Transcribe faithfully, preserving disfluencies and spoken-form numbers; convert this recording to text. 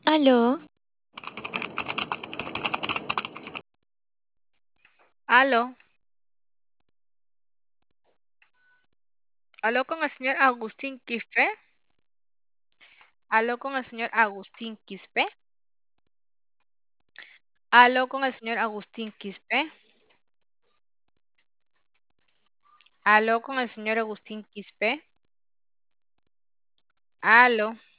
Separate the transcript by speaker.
Speaker 1: Aló,
Speaker 2: Aló, aló con el señor Agustín Quispe. Aló con el señor Agustín Quispe. Aló con el señor Agustín Quispe. Aló con el señor Agustín Quispe. Aló.